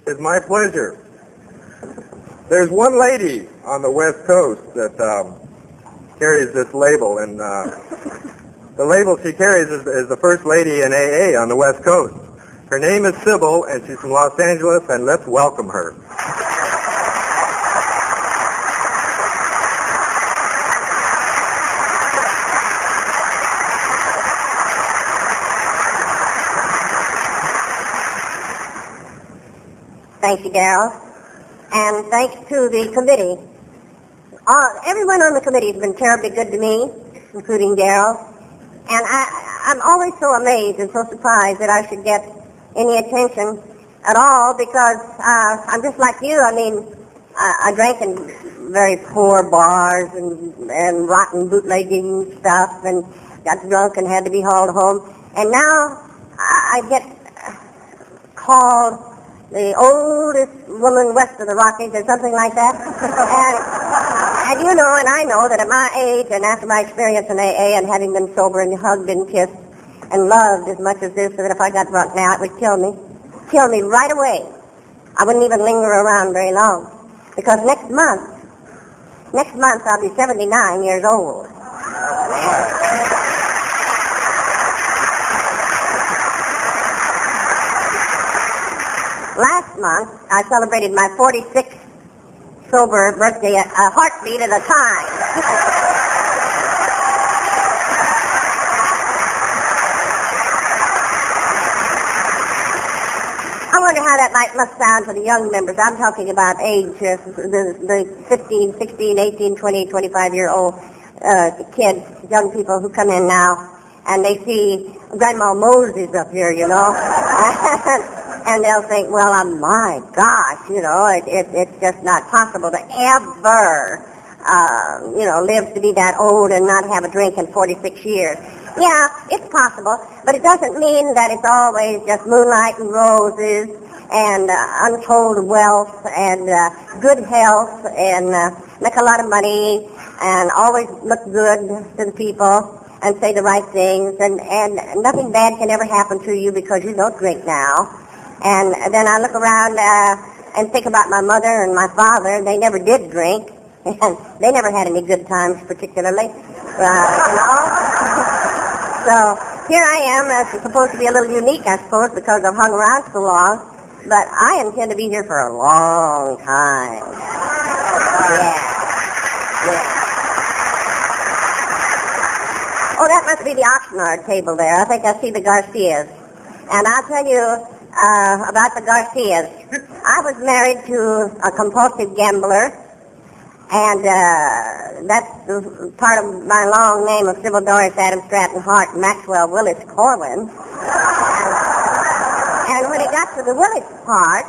It's my pleasure. There's one lady on the West Coast that carries this label, and the label she carries is the first lady in AA on the West Coast. Her name is Sybil, and she's from Los Angeles, and let's welcome her. Thank you, Darrell. And thanks to the committee. Everyone on the committee has been terribly good to me, including Darrell. And I'm always so amazed and so surprised that I should get any attention at all because I'm just like you. I mean, I drank in very poor bars and rotten bootlegging stuff and got drunk and had to be hauled home. And now I get called the oldest woman west of the Rockies or something like that. and you know, and I know that at my age and after my experience in AA and having been sober and hugged and kissed and loved as much as this, that if I got drunk now, it would kill me right away. I wouldn't even linger around very long. Because next month I'll be 79 years old. Last month, I celebrated my 46th sober birthday, a heartbeat at a time. I wonder how that must sound to the young members. I'm talking about age, the 15, 16, 18, 20, 25-year-old kids, young people who come in now, and they see Grandma Moses up here, you know. And they'll think, well, my gosh, you know, it's just not possible to ever, live to be that old and not have a drink in 46 years. Yeah, it's possible, but it doesn't mean that it's always just moonlight and roses and untold wealth and good health and make a lot of money and always look good to the people and say the right things and nothing bad can ever happen to you because you don't drink now. And then I look around and think about my mother and my father. They never did drink, and they never had any good times particularly. So here I am, supposed to be a little unique, I suppose, because I've hung around so long. But I intend to be here for a long time. Yeah. Oh, that must be the Oxnard table there. I think I see the Garcias. And I'll tell you about the Garcias. I was married to a compulsive gambler, and that's part of my long name of Sybil Doris Adams Stratton Hart Maxwell Willis Corwin. And when it got to the Willis part,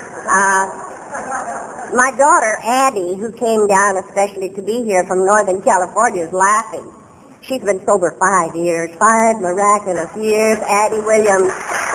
my daughter Addie, who came down especially to be here from Northern California, is laughing. She's been sober 5 years, 5 miraculous years, Addie Williams.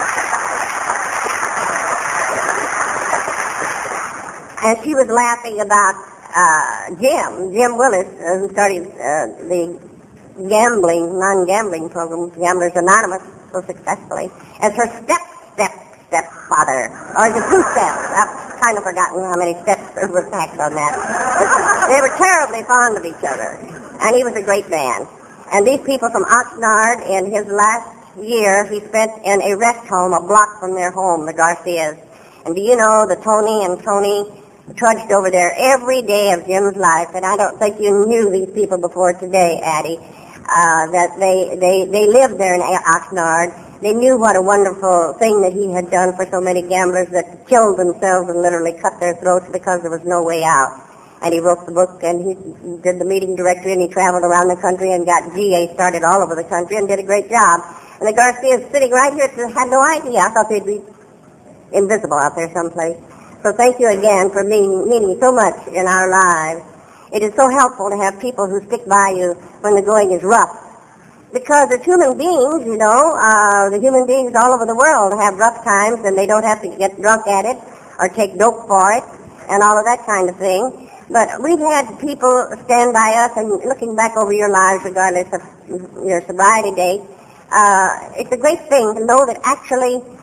And she was laughing about Jim Willis, who started the non-gambling program, Gamblers Anonymous, so successfully, as her stepfather, or the 2 steps. I've kind of forgotten how many steps there were packed on that. They were terribly fond of each other, and he was a great man. And these people from Oxnard, in his last year, he spent in a rest home a block from their home, the Garcias. And do you know, Tony trudged over there every day of Jim's life, and I don't think you knew these people before today, Addie, that they lived there in Oxnard. They knew what a wonderful thing that he had done for so many gamblers that killed themselves and literally cut their throats because there was no way out. And he wrote the book, and he did the meeting directory, and he traveled around the country and got GA started all over the country and did a great job. And the Garcias sitting right here had no idea. I thought they'd be invisible out there someplace. So thank you again for meaning so much in our lives. It is so helpful to have people who stick by you when the going is rough. Because as human beings, you know, the human beings all over the world have rough times, and they don't have to get drunk at it or take dope for it and all of that kind of thing. But we've had people stand by us, and looking back over your lives, regardless of your sobriety date, it's a great thing to know that actually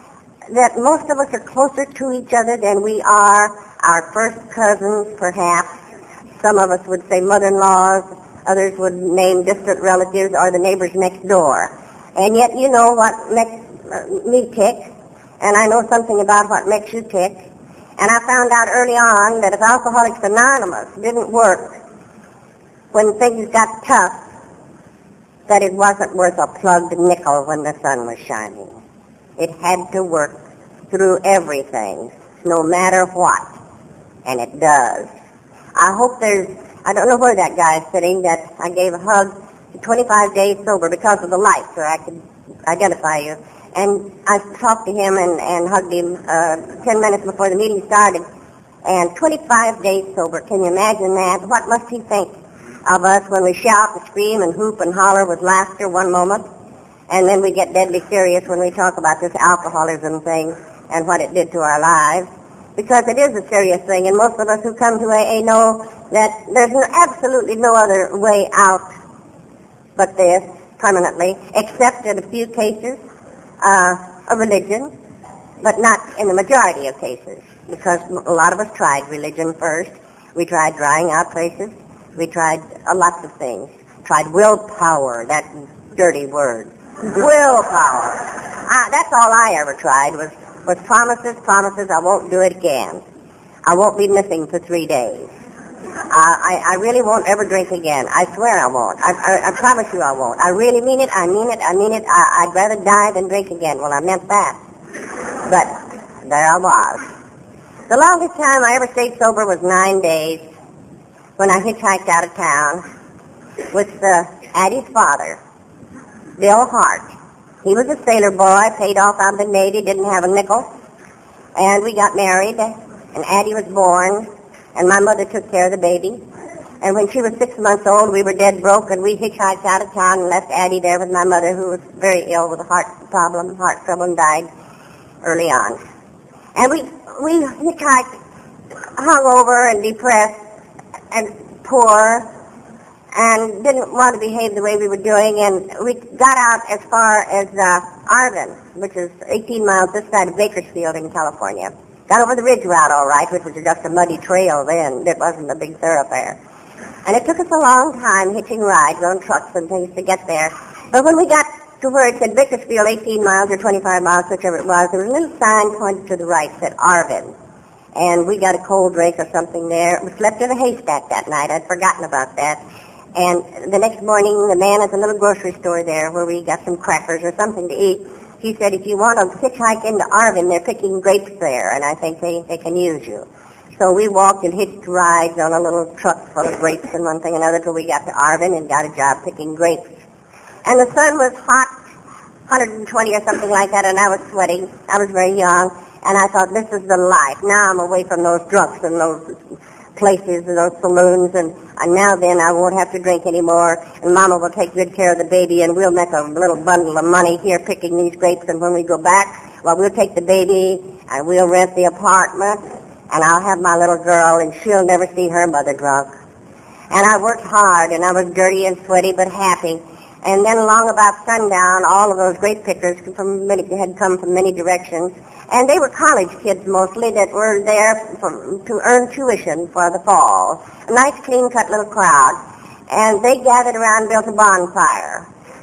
that most of us are closer to each other than we are our first cousins, perhaps. Some of us would say mother-in-laws, others would name distant relatives or the neighbors next door. And yet you know what makes me tick, and I know something about what makes you tick. And I found out early on that if Alcoholics Anonymous didn't work when things got tough, that it wasn't worth a plugged nickel when the sun was shining. It had to work through everything, no matter what. And it does. I hope I don't know where that guy is sitting that I gave a hug, 25 days sober because of the light, so I could identify you. And I talked to him and hugged him 10 minutes before the meeting started. And 25 days sober, can you imagine that? What must he think of us when we shout and scream and hoop and holler with laughter one moment, and then we get deadly serious when we talk about this alcoholism thing and what it did to our lives? Because it is a serious thing, and most of us who come to AA know that there's absolutely no other way out but this, permanently, except in a few cases, a religion, but not in the majority of cases, because a lot of us tried religion first. We tried drying out places. We tried lots of things. Tried willpower, that dirty word. Willpower. That's all I ever tried was promises, I won't do it again. I won't be missing for 3 days. I really won't ever drink again. I swear I won't. I promise you I won't. I really mean it. I mean it. I'd rather die than drink again. Well, I meant that. But there I was. The longest time I ever stayed sober was 9 days when I hitchhiked out of town with Addie's father, Bill Hart. He was a sailor boy, paid off out of the Navy, didn't have a nickel. And we got married, and Addie was born, and my mother took care of the baby. And when she was 6 months old, we were dead broke, and we hitchhiked out of town and left Addie there with my mother, who was very ill with a heart trouble, and died early on. And we hitchhiked hungover and depressed and poor, and didn't want to behave the way we were doing, and we got out as far as Arvin, which is 18 miles this side of Bakersfield in California. Got over the ridge route all right, which was just a muddy trail then. It wasn't a big thoroughfare. And it took us a long time hitching rides on trucks and things to get there. But when we got to where it said Bakersfield 18 miles or 25 miles, whichever it was, there was a little sign pointed to the right that said Arvin. And we got a cold drink or something there. We slept in a haystack that night. I'd forgotten about that. And the next morning, the man at the little grocery store there where we got some crackers or something to eat, he said, if you want to hitchhike into Arvin, they're picking grapes there, and I think they can use you. So we walked and hitched rides on a little truck full of grapes and one thing and another till we got to Arvin and got a job picking grapes. And the sun was hot, 120 or something like that, and I was sweating. I was very young, and I thought, this is the life. Now I'm away from those drunks and those places and those saloons, and now then I won't have to drink anymore, and Mama will take good care of the baby, and we'll make a little bundle of money here picking these grapes, and when we go back, well, we'll take the baby, and we'll rent the apartment, and I'll have my little girl, and she'll never see her mother drunk. And I worked hard, and I was dirty and sweaty, but happy. And then along about sundown, all of those grape pickers had come from many directions, and they were college kids mostly that were there to earn tuition for the fall. A nice, clean-cut little crowd. And they gathered around and built a bonfire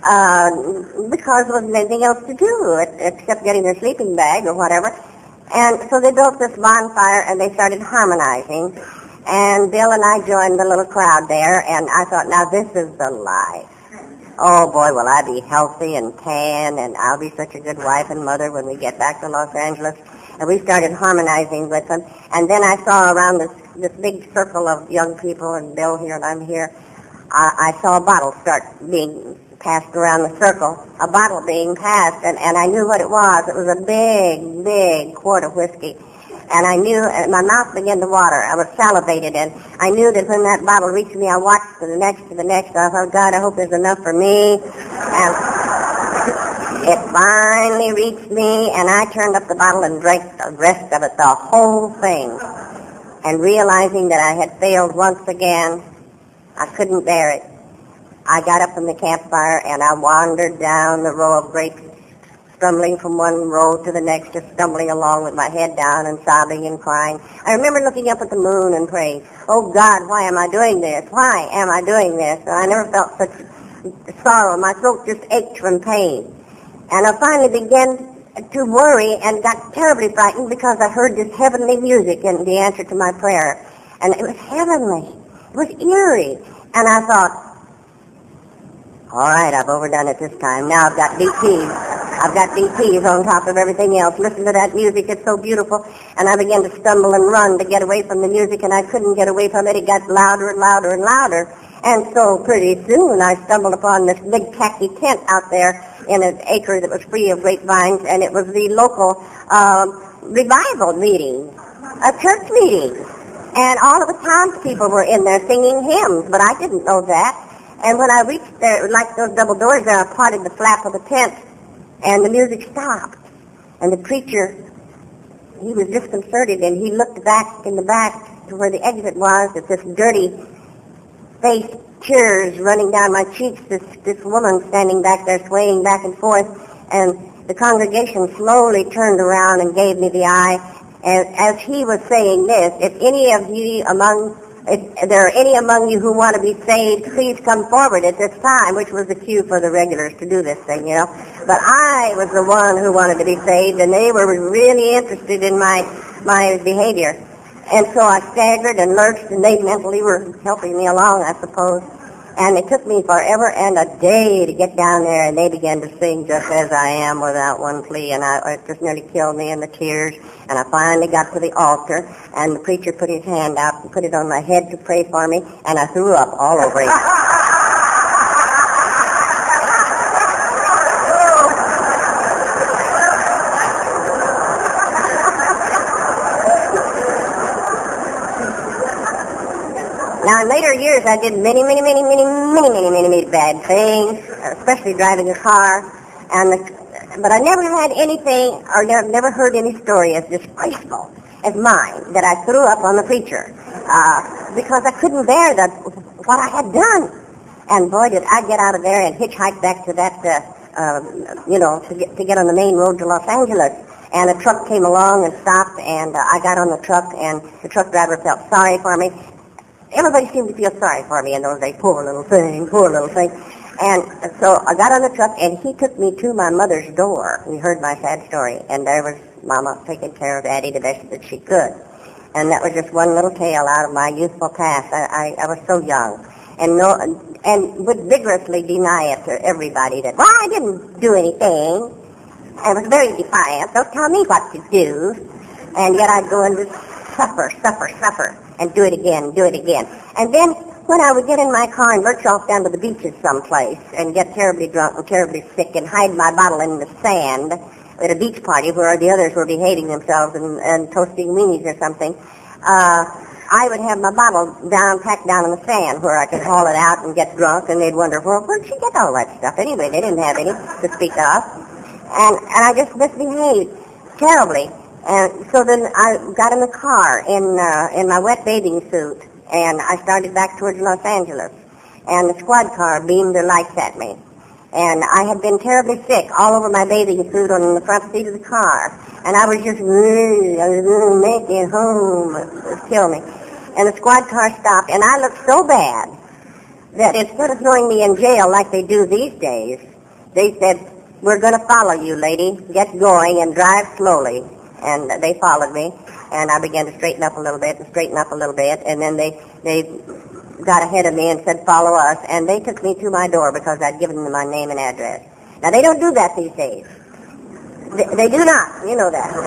because there wasn't anything else to do except getting their sleeping bag or whatever. And so they built this bonfire, and they started harmonizing. And Bill and I joined the little crowd there, and I thought, now this is the life. Oh, boy, will I be healthy and tan, and I'll be such a good wife and mother when we get back to Los Angeles. And we started harmonizing with them. And then I saw around this big circle of young people, and Bill here and I'm here, I saw a bottle start being passed around the circle, a bottle being passed, and I knew what it was. It was a big, big quart of whiskey. And I knew, and my mouth began to water. I was salivated, and I knew that when that bottle reached me, I watched to the next. I thought, God, I hope there's enough for me. And it finally reached me, and I turned up the bottle and drank the rest of it, the whole thing. And realizing that I had failed once again, I couldn't bear it. I got up from the campfire, and I wandered down the row of grapes, stumbling from one row to the next, just stumbling along with my head down and sobbing and crying. I remember looking up at the moon and praying, "Oh God, why am I doing this? Why am I doing this?" And I never felt such sorrow. My throat just ached from pain. And I finally began to worry and got terribly frightened because I heard this heavenly music in the answer to my prayer. And it was heavenly. It was eerie. And I thought, all right, I've overdone it this time. Now I've got DTs. I've got DTs on top of everything else. Listen to that music. It's so beautiful. And I began to stumble and run to get away from the music, and I couldn't get away from it. It got louder and louder and louder. And so pretty soon I stumbled upon this big khaki tent out there in an acre that was free of grapevines, and it was the local revival meeting, a church meeting. And all of the townspeople were in there singing hymns, but I didn't know that. And when I reached there, like those double doors there, I parted the flap of the tent, and the music stopped. And the preacher, he was disconcerted, and he looked back in the back to where the exit was at this dirty face, tears running down my cheeks, this woman standing back there swaying back and forth, and the congregation slowly turned around and gave me the eye. And as he was saying this, if there are any among you who want to be saved, please come forward at this time, which was the cue for the regulars to do this thing, you know. But I was the one who wanted to be saved, and they were really interested in my behavior. And so I staggered and lurched, and they mentally were helping me along, I suppose. And it took me forever and a day to get down there, and they began to sing Just As I Am without one plea, and it just nearly killed me in the tears. And I finally got to the altar, and the preacher put his hand out and put it on my head to pray for me, and I threw up all over him. Now, in later years, I did many bad things, especially driving a car. But I never had anything, or never heard any story as disgraceful as mine that I threw up on the preacher, because I couldn't bear what I had done. And boy, did I get out of there and hitchhike back to that, to get on the main road to Los Angeles. And a truck came along and stopped, and I got on the truck, and the truck driver felt sorry for me. Everybody seemed to feel sorry for me in those days. Poor little thing. And so I got on the truck, and he took me to my mother's door. He heard my sad story, and there was Mama taking care of Addie the best that she could. And that was just one little tale out of my youthful past. I was so young, and would vigorously deny it to everybody that, well, I didn't do anything. I was very defiant. Don't tell me what to do. And yet I'd go and just suffer, and do it again. And then when I would get in my car and lurch off down to the beaches someplace and get terribly drunk and terribly sick and hide my bottle in the sand at a beach party where the others were behaving themselves and toasting weenies or something, I would have my bottle packed down in the sand where I could haul it out and get drunk, and they'd wonder, well, where'd she get all that stuff? Anyway, they didn't have any to speak of. And I just misbehaved terribly. And so then I got in the car in my wet bathing suit, and I started back towards Los Angeles. And the squad car beamed their lights at me. And I had been terribly sick all over my bathing suit on the front seat of the car. And I was just, make it home. It would kill me. And the squad car stopped, and I looked so bad that instead of throwing me in jail like they do these days, they said, we're going to follow you, lady. Get going and drive slowly. And they followed me, and I began to straighten up a little bit, and then they got ahead of me and said, follow us, and they took me to my door because I'd given them my name and address. Now, they don't do that these days. They do not, you know that.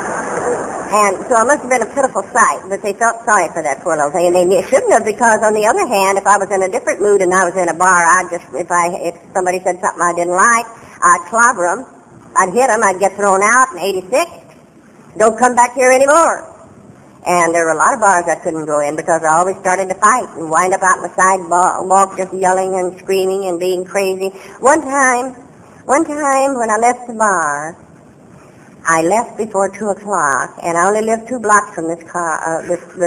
And so it must have been a pitiful sight, but they felt sorry for that poor little thing, and they shouldn't have, because on the other hand, if I was in a different mood and I was in a bar, if somebody said something I didn't like, I'd clobber them, I'd hit them, I'd get thrown out in 86. Don't come back here anymore. And there were a lot of bars I couldn't go in because I always started to fight and wind up out on the sidewalk just yelling and screaming and being crazy. One time when I left the bar, I left before 2 o'clock, and I only lived 2 blocks from this bar,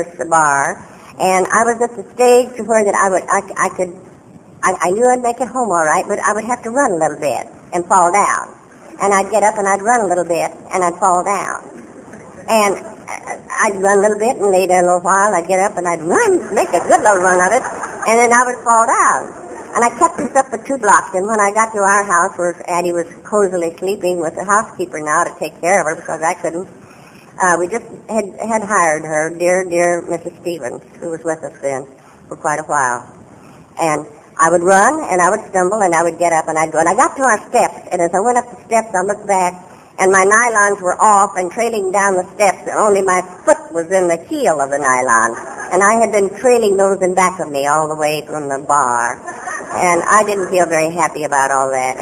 and I was at the stage to where that I knew I'd make it home all right, but I would have to run a little bit and fall down. and I'd get up and I'd run a little bit, and I'd fall down. And I'd run a little bit and lay there a little while. I'd get up and I'd run, make a good little run of it, and then I would fall down. And I kept this up for 2 blocks, and when I got to our house where Addie was cozily sleeping with the housekeeper now to take care of her because I couldn't, we just had hired her, dear Mrs. Stevens, who was with us then for quite a while. And I would run, and I would stumble, and I would get up, and I'd go. And I got to our steps, and as I went up the steps, I looked back, and my nylons were off and trailing down the steps, and only my foot was in the heel of the nylon. And I had been trailing those in back of me all the way from the bar. And I didn't feel very happy about all that.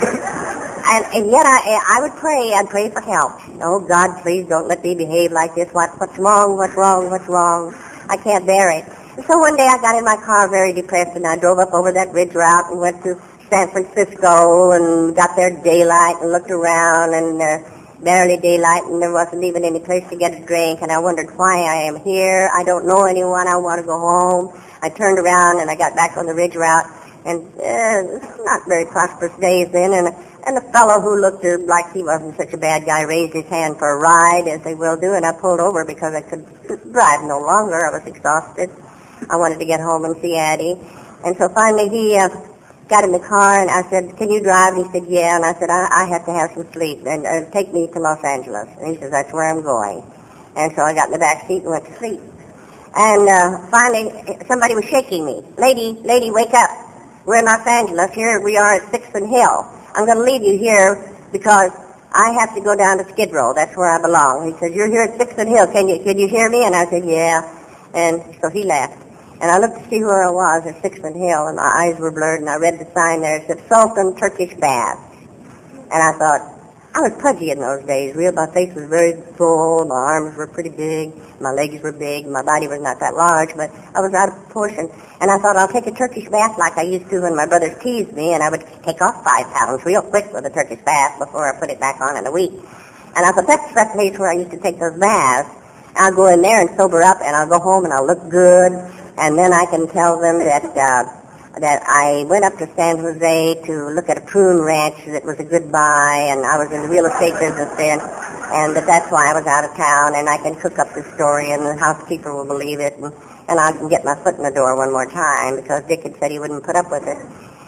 And yet I would pray. I'd pray for help. Oh, God, please don't let me behave like this. What's wrong? What's wrong? What's wrong? I can't bear it. And so one day I got in my car very depressed, and I drove up over that ridge route and went to San Francisco and got there daylight and looked around, and barely daylight, and there wasn't even any place to get a drink, and I wondered why I am here. I don't know anyone. I want to go home. I turned around, and I got back on the ridge route, and not very prosperous days then, and the fellow who looked like he wasn't such a bad guy raised his hand for a ride, as they will do, and I pulled over because I could drive no longer. I was exhausted. I wanted to get home and see Addie, and so finally he got in the car, and I said, "Can you drive?" And he said, "Yeah." And I said, I have to have some sleep, and take me to Los Angeles. And he says, "That's where I'm going." And so I got in the back seat and went to sleep. And finally, somebody was shaking me. Lady, wake up. We're in Los Angeles. Here we are at 6th and Hill. I'm going to leave you here because I have to go down to Skid Row. That's where I belong. He said, "You're here at 6th and Hill. Can you hear me?" And I said, "Yeah." And so he left. And I looked to see where I was at 6th and Hill, and my eyes were blurred, and I read the sign there. It said, "Sultan Turkish Bath." And I thought, I was pudgy in those days. My face was very full, my arms were pretty big, my legs were big, my body was not that large, but I was out of proportion. And I thought, I'll take a Turkish bath like I used to when my brothers teased me, and I would take off 5 pounds real quick with a Turkish bath before I put it back on in a week. And I thought, that's that place where I used to take those baths. I'll go in there and sober up, and I'll go home, and I'll look good. And then I can tell them that I went up to San Jose to look at a prune ranch that was a good buy, and I was in the real estate business then, and that's why I was out of town, and I can cook up the story, and the housekeeper will believe it, and I can get my foot in the door one more time, because Dick had said he wouldn't put up with it.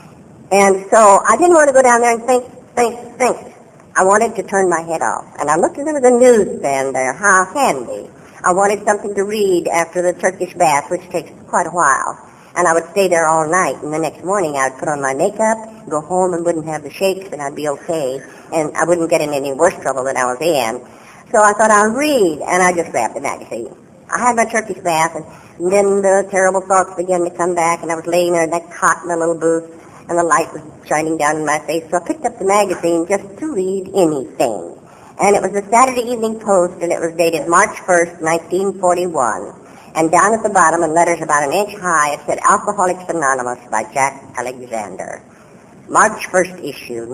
And so I didn't want to go down there and think. I wanted to turn my head off, and I looked, and there was a newsstand there. How handy. I wanted something to read after the Turkish bath, which takes quite a while. And I would stay there all night, and the next morning I would put on my makeup, go home and wouldn't have the shakes, and I'd be okay, and I wouldn't get in any worse trouble than I was in. So I thought, I'll read, and I just grabbed the magazine. I had my Turkish bath, and then the terrible thoughts began to come back, and I was laying there in that cot in the little booth, and the light was shining down in my face, so I picked up the magazine just to read anything. And it was the Saturday Evening Post, and it was dated March 1st, 1941. And down at the bottom, in letters about an inch high, it said Alcoholics Anonymous by Jack Alexander. March 1st issue,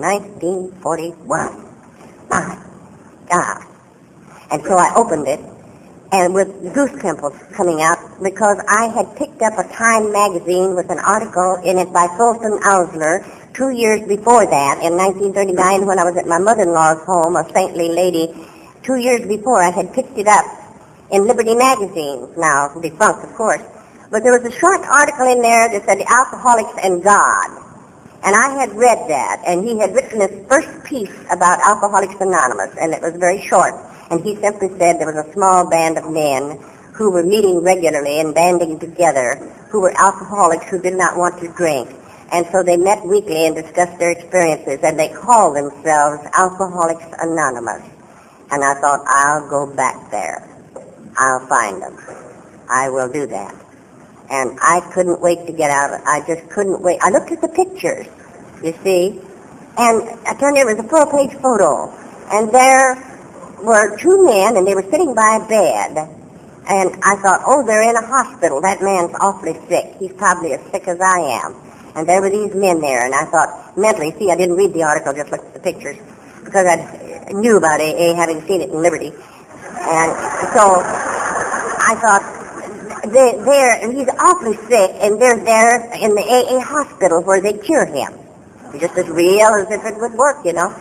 1941. My God. And so I opened it, and with goose pimples coming out, because I had picked up a Time magazine with an article in it by Fulton Ausler 2 years before that, in 1939, when I was at my mother-in-law's home, a saintly lady. 2 years before, I had picked it up in Liberty magazine, now defunct, of course. But there was a short article in there that said Alcoholics and God. And I had read that, and he had written his first piece about Alcoholics Anonymous, and it was very short. And he simply said there was a small band of men who were meeting regularly and banding together, who were alcoholics who did not want to drink. And so they met weekly and discussed their experiences, and they called themselves Alcoholics Anonymous. And I thought, I'll go back there. I'll find them. I will do that. And I couldn't wait to get out. I just couldn't wait. I looked at the pictures, you see, and I turned there was a full-page photo. And there were 2 men, and they were sitting by a bed. And I thought, oh, they're in a hospital. That man's awfully sick. He's probably as sick as I am. And there were these men there, and I thought, mentally, see, I didn't read the article, just looked at the pictures, because I knew about AA, having seen it in Liberty. And so I thought, he's awfully sick, and they're there in the AA hospital where they cure him. Just as real as if it would work, you know.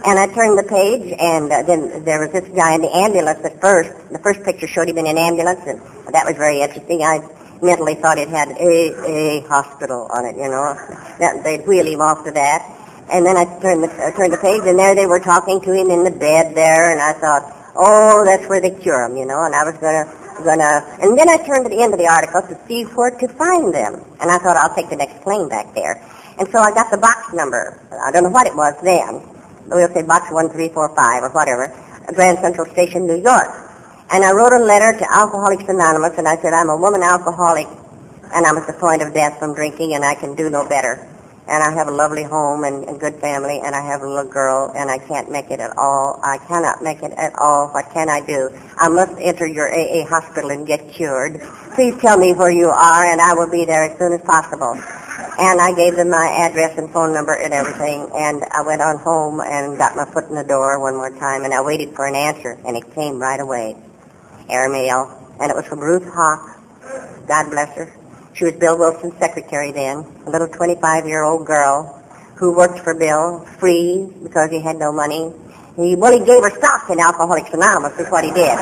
And I turned the page, and then there was this guy in the ambulance at first. The first picture showed him in an ambulance, and that was very interesting. I mentally thought it had a hospital on it, you know. They'd wheel him off to that. And then I turned the page, and there they were talking to him in the bed there, and I thought, oh, that's where they cure him, you know. And I was gonna. And then I turned to the end of the article to see where to find them. And I thought, I'll take the next plane back there. And so I got the box number. I don't know what it was then. We'll say box 1345 or whatever, Grand Central Station, New York. And I wrote a letter to Alcoholics Anonymous, and I said, I'm a woman alcoholic, and I'm at the point of death from drinking, and I can do no better. And I have a lovely home and good family, and I have a little girl, and I can't make it at all. I cannot make it at all. What can I do? I must enter your AA hospital and get cured. Please tell me where you are, and I will be there as soon as possible. And I gave them my address and phone number and everything, and I went on home and got my foot in the door one more time, and I waited for an answer, and it came right away. Airmail, and it was from Ruth Hawk. God bless her. She was Bill Wilson's secretary then, a little 25-year-old girl who worked for Bill free because he had no money. He gave her stock in Alcoholics Anonymous is what he did.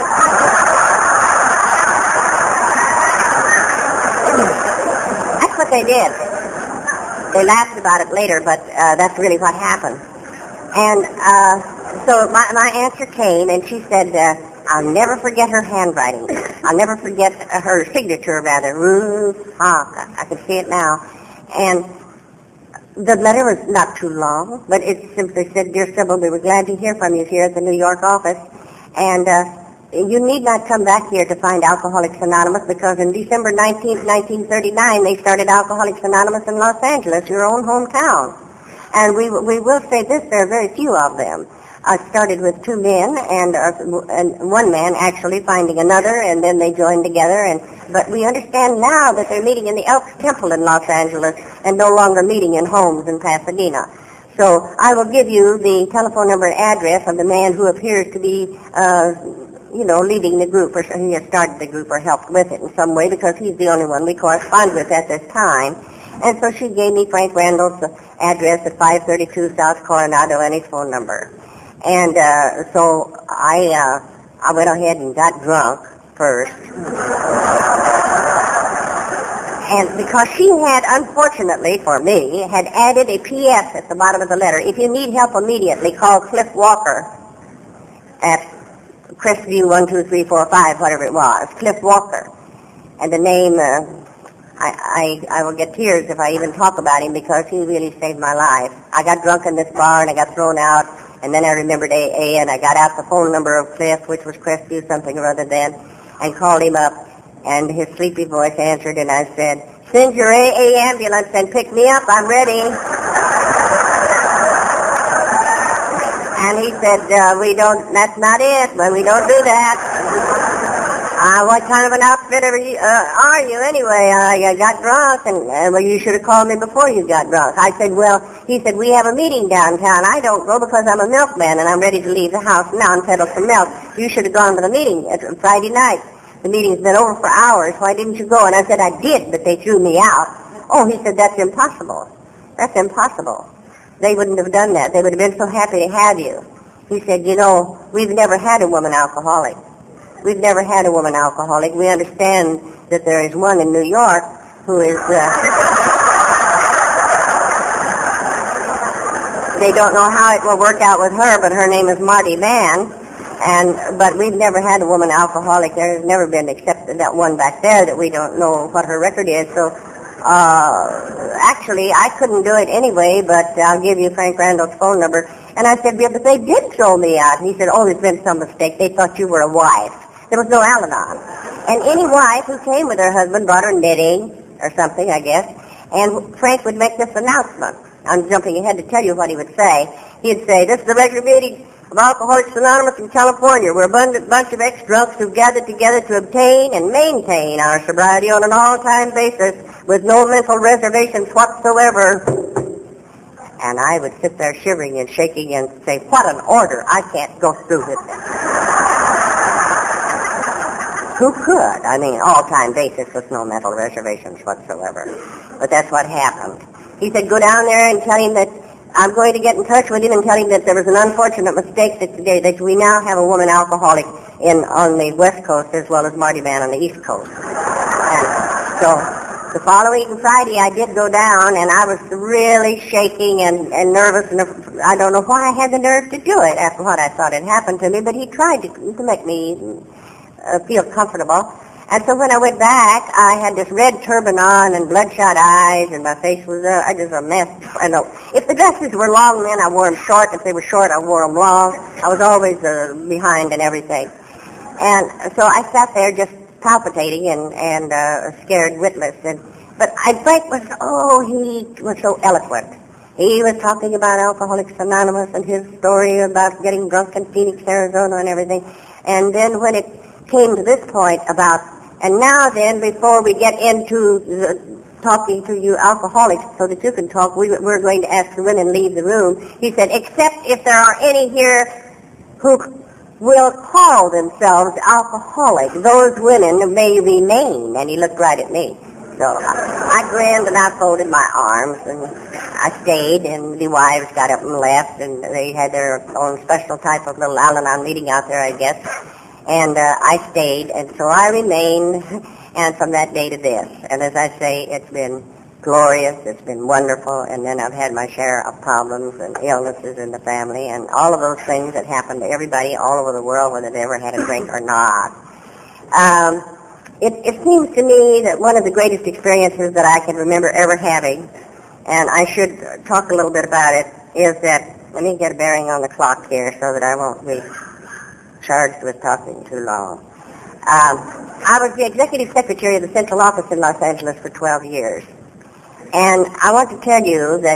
That's what they did. They laughed about it later, but that's really what happened. And so my answer came, and she said, I'll never forget her handwriting. I'll never forget her signature, rather, Ruth Hawk. I can see it now. And the letter was not too long, but it simply said, Dear Sybil, we were glad to hear from you here at the New York office. And you need not come back here to find Alcoholics Anonymous, because in December 19th, 1939, they started Alcoholics Anonymous in Los Angeles, your own hometown. And we will say this, there are very few of them. I started with two men, and one man actually finding another, and then they joined together. But we understand now that they're meeting in the Elks Temple in Los Angeles and no longer meeting in homes in Pasadena. So I will give you the telephone number and address of the man who appears to be, leading the group, or he has started the group or helped with it in some way, because he's the only one we correspond with at this time. And so she gave me Frank Randall's address at 532 South Coronado and his phone number. And so I went ahead and got drunk first. And because she had, unfortunately for me, had added a P.S. at the bottom of the letter. If you need help immediately, call Cliff Walker at Crestview 12345, whatever it was. Cliff Walker. And the name, I will get tears if I even talk about him, because he really saved my life. I got drunk in this bar and I got thrown out. And then I remembered AA, and I got out the phone number of Cliff, which was Crestview something or other then, and called him up. And his sleepy voice answered, and I said, Send your AA ambulance and pick me up. I'm ready. And he said, that's not it, but we don't do that. What kind of an outfit are you anyway? I got drunk, and well, you should have called me before you got drunk. I said, he said, we have a meeting downtown. I don't go because I'm a milkman, and I'm ready to leave the house now and pedal some milk. You should have gone to the meeting Friday night. The meeting's been over for hours. Why didn't you go? And I said, I did, but they threw me out. Oh, he said, that's impossible. That's impossible. They wouldn't have done that. They would have been so happy to have you. He said, we've never had a woman alcoholic. We've never had a woman alcoholic. We understand that there is one in New York who is, they don't know how it will work out with her, but her name is Marty Mann. But we've never had a woman alcoholic. There's never been, except that one back there that we don't know what her record is. So, actually, I couldn't do it anyway, but I'll give you Frank Randall's phone number. And I said, but they did throw me out. And he said, there's been some mistake. They thought you were a wife. There was no Al-Anon. And any wife who came with her husband brought her knitting or something, I guess, and Frank would make this announcement. I'm jumping ahead to tell you what he would say. He'd say, this is the regular meeting of Alcoholics Anonymous in California. We're a bunch of ex-drunks who've gathered together to obtain and maintain our sobriety on an all-time basis with no mental reservations whatsoever. And I would sit there shivering and shaking and say, what an order. I can't go through with this. Who could? I mean, all-time basis with no mental reservations whatsoever. But that's what happened. He said, go down there and tell him that I'm going to get in touch with him and tell him that there was an unfortunate mistake that we now have a woman alcoholic on the West Coast as well as Marty Van on the East Coast. And so the following Friday I did go down, and I was really shaking and nervous, and I don't know why I had the nerve to do it after what I thought had happened to me, but he tried to make me feel comfortable. And so when I went back, I had this red turban on and bloodshot eyes, and my face was just a mess. I know. If the dresses were long men, I wore them short. If they were short, I wore them long. I was always behind and everything. And so I sat there just palpitating and scared witless. But Frank he was so eloquent. He was talking about Alcoholics Anonymous and his story about getting drunk in Phoenix, Arizona and everything. And then when it came to this point about, and now then, before we get into talking to you alcoholics so that you can talk, we're going to ask the women leave the room. He said, except if there are any here who will call themselves alcoholic, those women may remain. And he looked right at me. So I grinned and I folded my arms and I stayed, and the wives got up and left, and they had their own special type of little Al-Anon meeting out there, I guess. And I stayed, and so I remained, and from that day to this. And as I say, it's been glorious, it's been wonderful, and then I've had my share of problems and illnesses in the family, and all of those things that happen to everybody all over the world, whether they ever had a drink or not. It seems to me that one of the greatest experiences that I can remember ever having, and I should talk a little bit about it, is that, let me get a bearing on the clock here so that I won't be charged with talking too long. I was the executive secretary of the central office in Los Angeles for 12 years. And I want to tell you that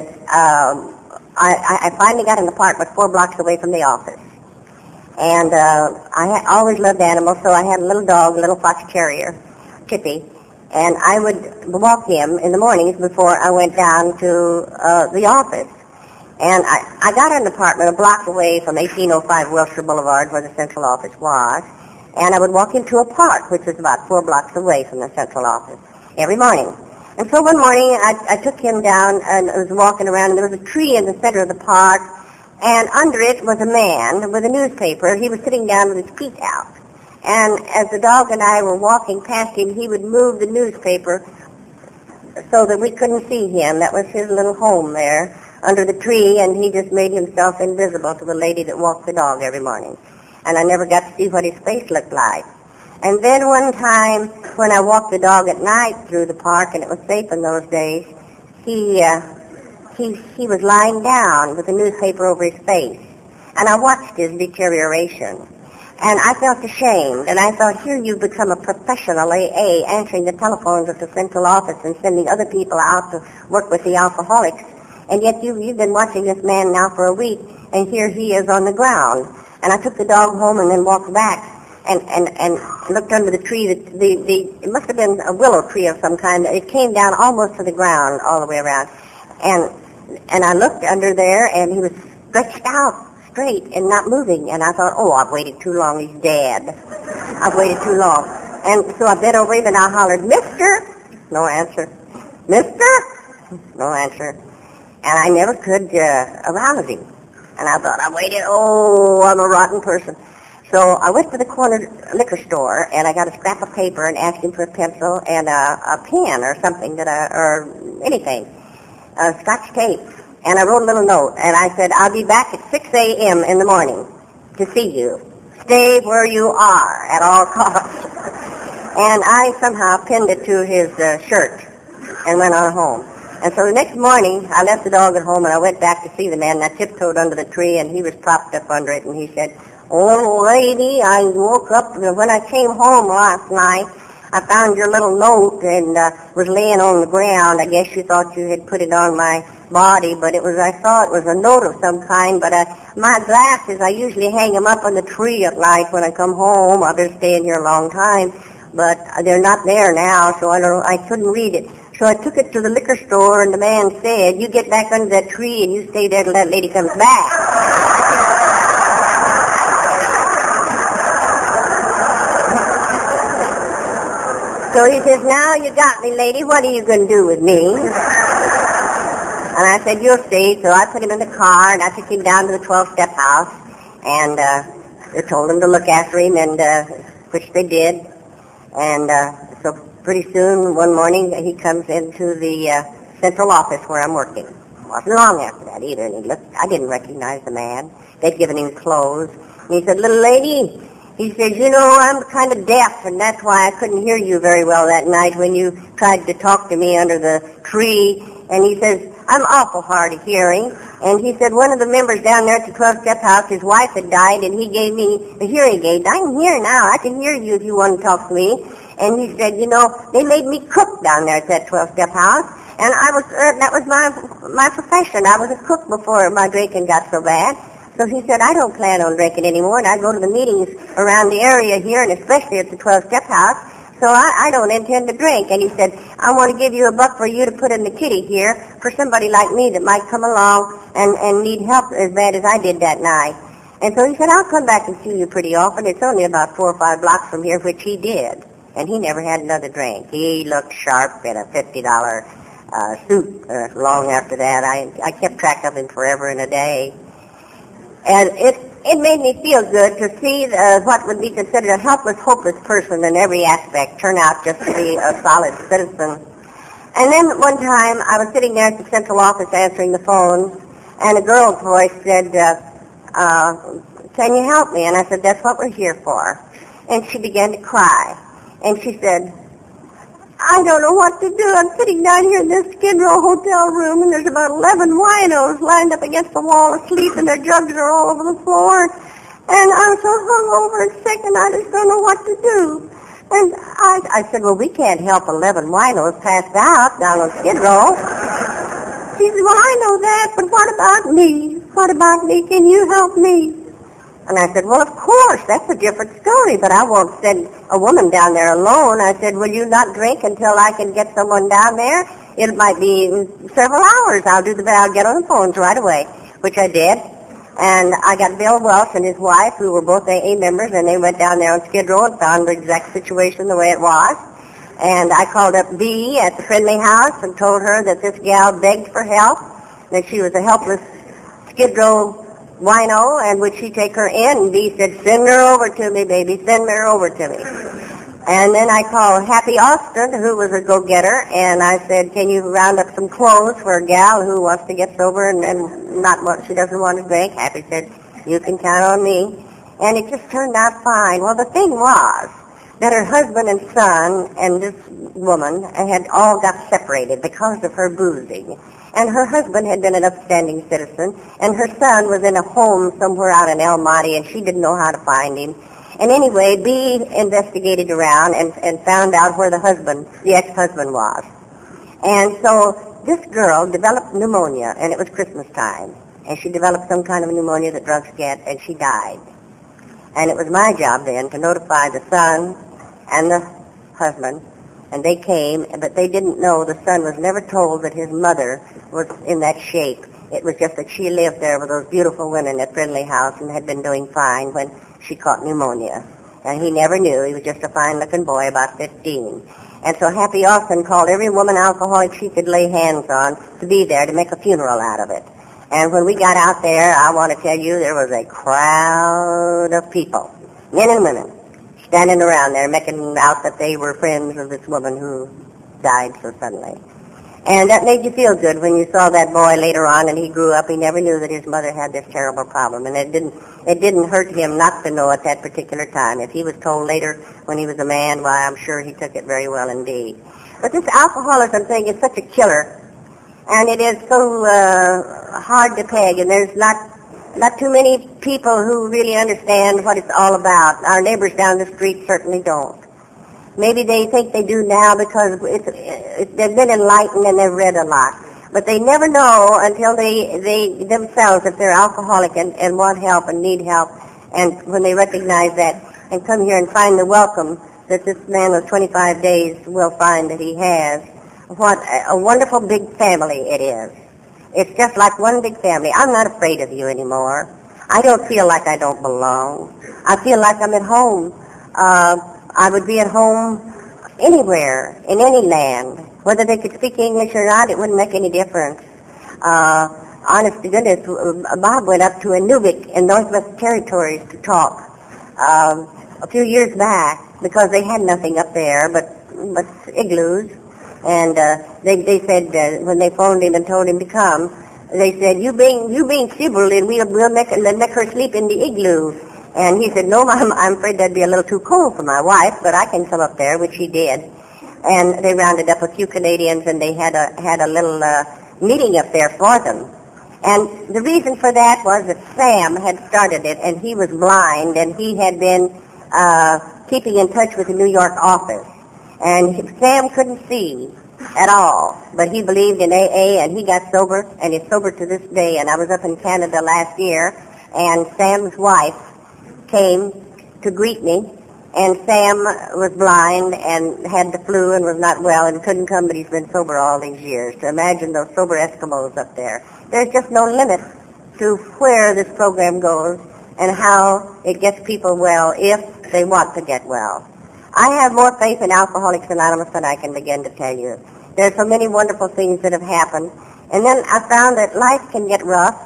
I finally got an apartment 4 blocks away from the office. And I always loved animals, so I had a little dog, a little fox terrier, Tippy, and I would walk him in the mornings before I went down to the office. And I got an apartment a block away from 1805 Wilshire Boulevard, where the central office was, and I would walk him to a park, which was about 4 blocks away from the central office, every morning. And so one morning, I took him down, and I was walking around, and there was a tree in the center of the park, and under it was a man with a newspaper. He was sitting down with his feet out. And as the dog and I were walking past him, he would move the newspaper so that we couldn't see him. That was his little home there under the tree, and he just made himself invisible to the lady that walked the dog every morning. And I never got to see what his face looked like. And then one time, when I walked the dog at night through the park, and it was safe in those days, he was lying down with a newspaper over his face. And I watched his deterioration. And I felt ashamed. And I thought, here you've become a professional AA, answering the telephones at the central office and sending other people out to work with the alcoholics. And yet you've been watching this man now for a week, and here he is on the ground. And I took the dog home and then walked back and looked under the tree. It must have been a willow tree of some kind. It came down almost to the ground all the way around. And I looked under there, and he was stretched out straight and not moving. And I thought, I've waited too long. He's dead. I've waited too long. And so I bent over him, and I hollered, Mister! No answer. Mister! No answer. And I never could arouse him. And I thought, I waited, I'm a rotten person. So I went to the corner liquor store, and I got a scrap of paper and asked him for a pencil and a pen or something, or anything. Scotch tape. And I wrote a little note, and I said, I'll be back at 6 a.m. in the morning to see you. Stay where you are at all costs. And I somehow pinned it to his shirt and went on home. And so the next morning, I left the dog at home, and I went back to see the man, and I tiptoed under the tree, and he was propped up under it, and he said, little lady, I woke up, when I came home last night, I found your little note and was laying on the ground. I guess you thought you had put it on my body, but I thought it was a note of some kind, but my glasses, I usually hang them up on the tree at night when I come home. I've been staying here a long time, but they're not there now, so I couldn't read it. So I took it to the liquor store, and the man said, you get back under that tree and you stay there till that lady comes back. So he says, now you got me, lady. What are you going to do with me? And I said, you'll see. So I put him in the car, and I took him down to the 12-step house, and they told him to look after him, and which they did. And so pretty soon, one morning, he comes into the central office where I'm working. It wasn't long after that either, and he looked. I didn't recognize the man. They'd given him clothes. And he said, little lady, he said, you know, I'm kind of deaf, and that's why I couldn't hear you very well that night when you tried to talk to me under the tree. And he says, I'm awful hard of hearing. And he said, one of the members down there at the 12-step house, his wife had died, and he gave me a hearing aid. I'm here now. I can hear you if you want to talk to me. And he said, you know, they made me cook down there at that 12-step house. And I was that was my profession. I was a cook before my drinking got so bad. So he said, I don't plan on drinking anymore, and I go to the meetings around the area here, and especially at the 12-step house, so I don't intend to drink. And he said, I want to give you $1 for you to put in the kitty here for somebody like me that might come along and need help as bad as I did that night. And so he said, I'll come back and see you pretty often. It's only about 4 or 5 blocks from here, which he did. And he never had another drink. He looked sharp in a $50 suit long after that. I kept track of him forever and a day. And it made me feel good to see what would be considered a helpless, hopeless person in every aspect turn out just to be a solid citizen. And then one time I was sitting there at the central office answering the phone, and a girl's voice said, can you help me? And I said, that's what we're here for. And she began to cry. And she said, I don't know what to do. I'm sitting down here in this Skid Row hotel room, and there's about 11 winos lined up against the wall asleep, and their jugs are all over the floor. And I'm so hungover and sick, and I just don't know what to do. And I said, well, we can't help 11 winos passed out down on Skid Row. She said, well, I know that, but what about me? What about me? Can you help me? And I said, well, of course, that's a different story, but I won't send a woman down there alone. I said, will you not drink until I can get someone down there? It might be several hours. I'll get on the phones right away, which I did. And I got Bill Welch and his wife, who were both AA members, and they went down there on Skid Row and found the exact situation the way it was. And I called up Bee at the Friendly House and told her that this gal begged for help, that she was a helpless Skid Row wino, and would she take her in? And Bee said, send her over to me, baby, send her over to me. And then I called Happy Austin, who was a go-getter, and I said, can you round up some clothes for a gal who wants to get sober and not what she doesn't want to drink? Happy said, you can count on me. And it just turned out fine. Well, the thing was that her husband and son and this woman had all got separated because of her boozing. And her husband had been an upstanding citizen, and her son was in a home somewhere out in El Monte, and she didn't know how to find him. And anyway, Bee investigated around and found out where the ex-husband was. And so this girl developed pneumonia, and it was Christmas time. And she developed some kind of pneumonia that drugs get, and she died. And it was my job then to notify the son and the husband. And they came, but they didn't know, the son was never told that his mother was in that shape. It was just that she lived there with those beautiful women at Friendly House and had been doing fine when she caught pneumonia. And he never knew. He was just a fine-looking boy, about 15. And so Happy Austin called every woman alcoholic she could lay hands on to be there to make a funeral out of it. And when we got out there, I want to tell you, there was a crowd of people, men and women, standing around there making out that they were friends of this woman who died so suddenly. And that made you feel good when you saw that boy later on, and he grew up. He never knew that his mother had this terrible problem, and it didn't hurt him not to know at that particular time. If he was told later when he was a man, why, I'm sure he took it very well indeed. But this alcoholism thing is such a killer, and it is so hard to peg, and there's not too many people who really understand what it's all about. Our neighbors down the street certainly don't. Maybe they think they do now because they've been enlightened and they've read a lot. But they never know until they themselves, if they're alcoholic and want help and need help, and when they recognize that and come here and find the welcome that this man with 25 days will find that he has, what a wonderful big family it is. It's just like one big family. I'm not afraid of you anymore. I don't feel like I don't belong. I feel like I'm at home. I would be at home anywhere, in any land. Whether they could speak English or not, it wouldn't make any difference. honest to goodness, Bob went up to Inuvik in Northwest Territories to talk a few years back because they had nothing up there but igloos. And they said when they phoned him and told him to come, they said, you bring Sybil and we'll make her sleep in the igloo. And he said, no, I'm afraid that'd be a little too cold for my wife, but I can come up there, which he did. And they rounded up a few Canadians and they had a little meeting up there for them. And the reason for that was that Sam had started it, and he was blind, and he had been keeping in touch with the New York office. And Sam couldn't see at all, but he believed in AA, and he got sober, and he's sober to this day. And I was up in Canada last year, and Sam's wife came to greet me, and Sam was blind and had the flu and was not well and couldn't come, but he's been sober all these years. So imagine those sober Eskimos up there. There's just no limit to where this program goes and how it gets people well if they want to get well. I have more faith in Alcoholics Anonymous than I can begin to tell you. There's so many wonderful things that have happened. And then I found that life can get rough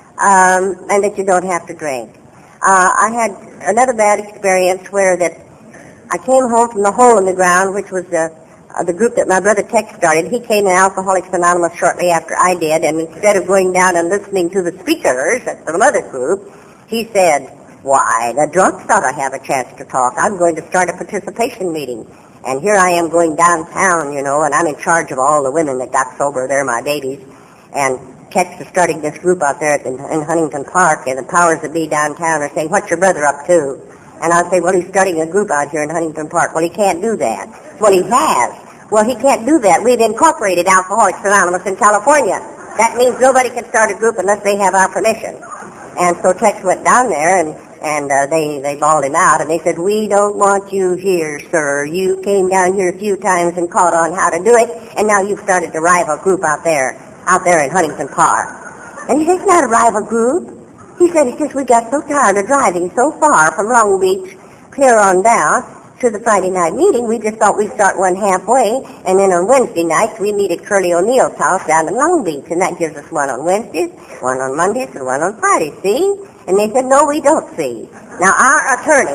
and that you don't have to drink. I had another bad experience where that I came home from the Hole in the Ground, which was the group that my brother Tex started. He came in Alcoholics Anonymous shortly after I did, and instead of going down and listening to the speakers at some other group, he said, why, the drunks ought to have a chance to talk. I'm going to start a participation meeting. And here I am going downtown, and I'm in charge of all the women that got sober. They're my babies. And Tex is starting this group out there in Huntington Park, and the powers that be downtown are saying, what's your brother up to? And I'll say, well, he's starting a group out here in Huntington Park. Well, he can't do that. Well, he has. Well, he can't do that. We've incorporated Alcoholics Anonymous in California. That means nobody can start a group unless they have our permission. And so Tex went down there, and they bawled him out, and they said, we don't want you here, sir. You came down here a few times and caught on how to do it, and now you've started a rival group out there in Huntington Park. And he said, it's not a rival group. He said, it's just we got so tired of driving so far from Long Beach clear on down to the Friday night meeting, we just thought we'd start one halfway, and then on Wednesday nights we meet at Curly O'Neill's house down in Long Beach, and that gives us one on Wednesdays, one on Mondays, and one on Fridays, see? And they said, no, we don't see. Now, our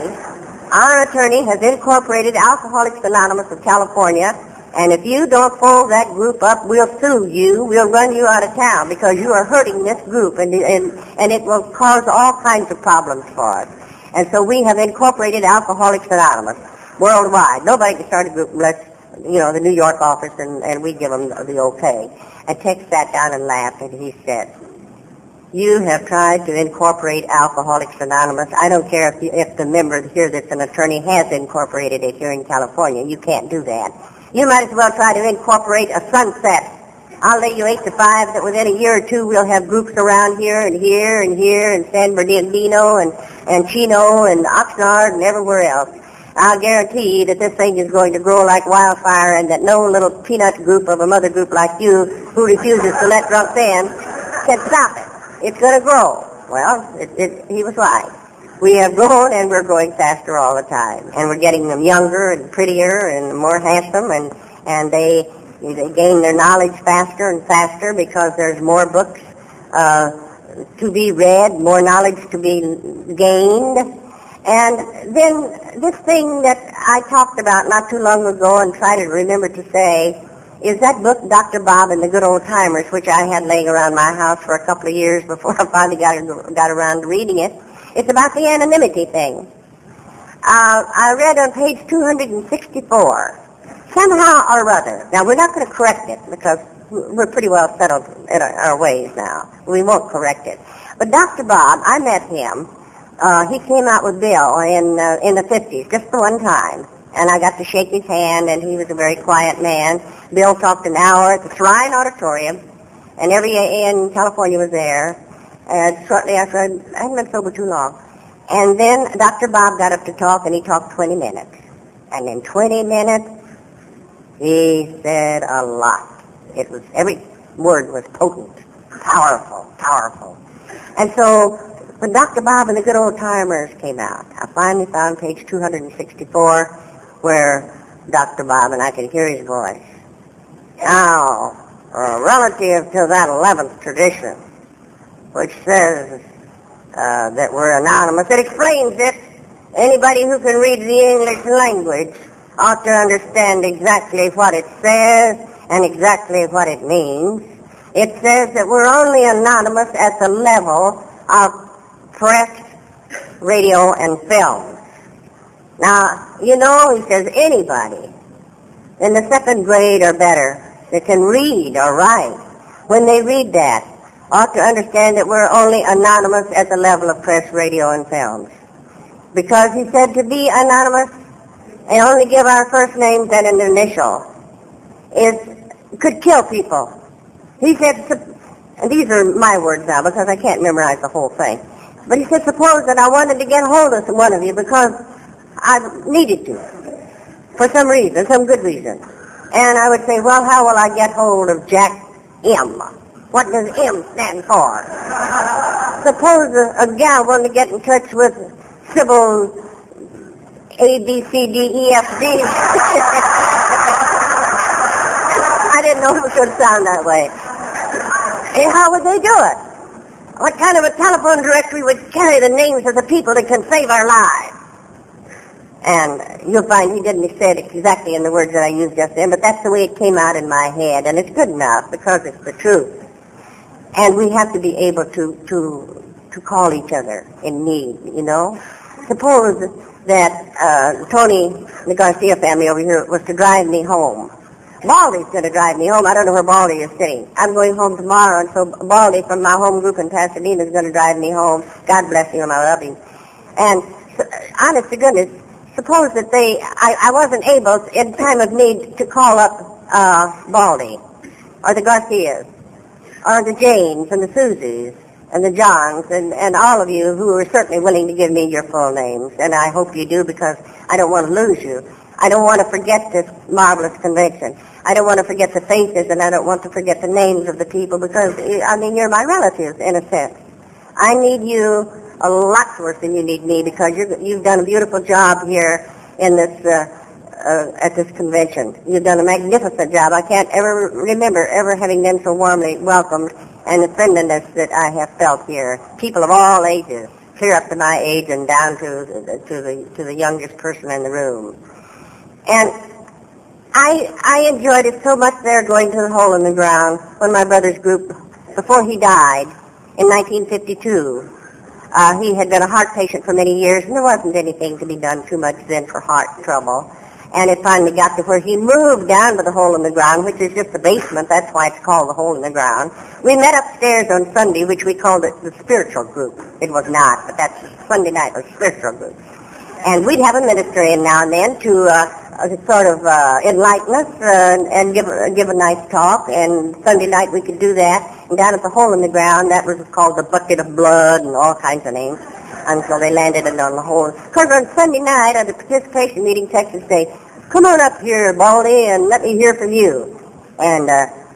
attorney has incorporated Alcoholics Anonymous of California, and if you don't pull that group up, we'll sue you. We'll run you out of town because you are hurting this group, and it will cause all kinds of problems for us. And so we have incorporated Alcoholics Anonymous worldwide. Nobody can start a group unless, the New York office, and we give them the okay. And Tex sat down and laughed, and he said, you have tried to incorporate Alcoholics Anonymous. I don't care if the member here that's an attorney has incorporated it here in California. You can't do that. You might as well try to incorporate a sunset. I'll lay you 8 to 5 that within a year or two we'll have groups around here and here and here and San Bernardino and Chino and Oxnard and everywhere else. I'll guarantee that this thing is going to grow like wildfire and that no little peanut group of a mother group like you who refuses to let drunks in can stop it. It's going to grow. Well, he was right. We have grown, and we're growing faster all the time. And we're getting them younger and prettier and more handsome, and they gain their knowledge faster and faster because there's more books to be read, more knowledge to be gained. And then this thing that I talked about not too long ago and try to remember to say is that book, Dr. Bob and the Good Old Timers, which I had laying around my house for a couple of years before I finally got around to reading it. It's about the anonymity thing. I read on page 264, somehow or other. Now, we're not going to correct it because we're pretty well settled in our ways now. We won't correct it. But Dr. Bob, I met him. He came out with Bill in the 50s, just the one time. And I got to shake his hand, and he was a very quiet man. Bill talked an hour at the Shrine Auditorium, and every AA in California was there. And shortly after, I hadn't been sober too long. And then Dr. Bob got up to talk, and he talked 20 minutes. And in 20 minutes, he said a lot. Every word was potent, powerful. And so when Dr. Bob and the Good Old Timers came out, I finally found page 264 where Dr. Bob, and I could hear his voice. Now, relative to that 11th tradition, which says that we're anonymous. It explains it. Anybody who can read the English language ought to understand exactly what it says and exactly what it means. It says that we're only anonymous at the level of press, radio, and film. Now, you know, he says anybody in the second grade or better that can read or write, when they read that, ought to understand that we're only anonymous at the level of press, radio, and films. Because he said to be anonymous and only give our first names and an initial could kill people. He said, and these are my words now because I can't memorize the whole thing, but he said, suppose that I wanted to get hold of one of you because I needed to, for some reason, some good reason. And I would say, well, how will I get hold of Jack M? What does M stand for? Suppose a gal wanted to get in touch with Sybil A, B, C, D, E, F, D. I didn't know it could sound that way. And how would they do it? What kind of a telephone directory would carry the names of the people that can save our lives? And you'll find he didn't say it exactly in the words that I used just then, but that's the way it came out in my head, and it's good enough because it's the truth. And we have to be able to call each other in need, you know. Suppose that Tony, the Garcia family over here, was to drive me home. Baldy's going to drive me home. I don't know where Baldy is sitting. I'm going home tomorrow, and so Baldy from my home group in Pasadena is going to drive me home. God bless him, I love him. And honest to goodness, suppose that I wasn't able in time of need to call up Baldy, or the Garcias, or the Janes, and the Susies, and the Johns, and all of you who are certainly willing to give me your full names. And I hope you do, because I don't want to lose you. I don't want to forget this marvelous convention. I don't want to forget the faces, and I don't want to forget the names of the people, because, I mean, you're my relatives, in a sense. I need you a lot worse than you need me, because you've done a beautiful job here in this at this convention. You've done a magnificent job. I can't ever remember ever having been so warmly welcomed, and the friendliness that I have felt here. People of all ages, clear up to my age and down to the youngest person in the room. And I enjoyed it so much there, going to the Hole in the Ground when my brother's group, before he died in 1952. He had been a heart patient for many years, and there wasn't anything to be done too much then for heart trouble. And it finally got to where he moved down to the Hole in the Ground, which is just the basement. That's why it's called the Hole in the Ground. We met upstairs on Sunday, which we called it the spiritual group. It was not, but that's Sunday night was spiritual group. And we'd have a minister in now and then to sort of enlighten us and give a nice talk. And Sunday night we could do that. And down at the Hole in the Ground, that was called the Bucket of Blood and all kinds of names until they landed it on the hole. Because on Sunday night at the participation meeting, Texas say, come on up here, Baldy, and let me hear from you. And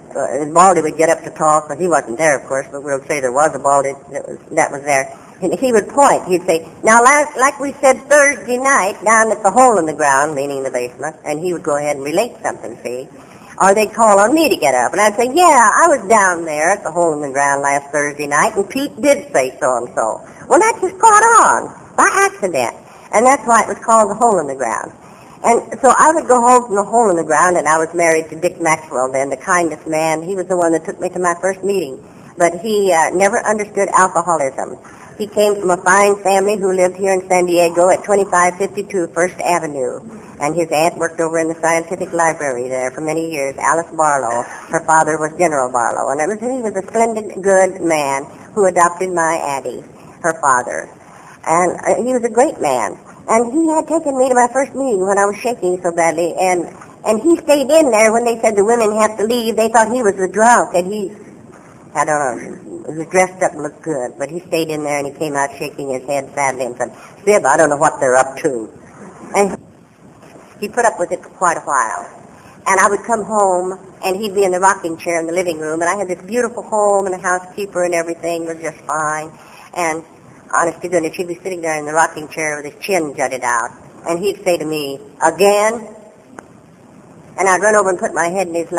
Baldy would get up to talk, but he wasn't there, of course, but we'll say there was a Baldy that was there. And he would point. He'd say, now, like we said Thursday night down at the Hole in the Ground, meaning the basement, and he would go ahead and relate something, see? Or they'd call on me to get up. And I'd say, yeah, I was down there at the Hole in the Ground last Thursday night, and Pete did say so-and-so. Well, that just caught on by accident. And that's why it was called the Hole in the Ground. And so I would go home from the Hole in the Ground, and I was married to Dick Maxwell then, the kindest man. He was the one that took me to my first meeting. But he never understood alcoholism. He came from a fine family who lived here in San Diego at 2552 First Avenue. And his aunt worked over in the scientific library there for many years, Alice Barlow. Her father was General Barlow. And he was a splendid, good man who adopted my Addie, her father. And he was a great man. And he had taken me to my first meeting when I was shaking so badly. And he stayed in there when they said the women have to leave. They thought he was a drunk. And he, I don't know, he was dressed up and looked good. But he stayed in there and he came out shaking his head sadly and said, Sib, I don't know what they're up to. And he put up with it for quite a while. And I would come home, and he'd be in the rocking chair in the living room, and I had this beautiful home and a housekeeper and everything was just fine. And honest to goodness, he'd be sitting there in the rocking chair with his chin jutted out, and he'd say to me, again? And I'd run over and put my head in his lap,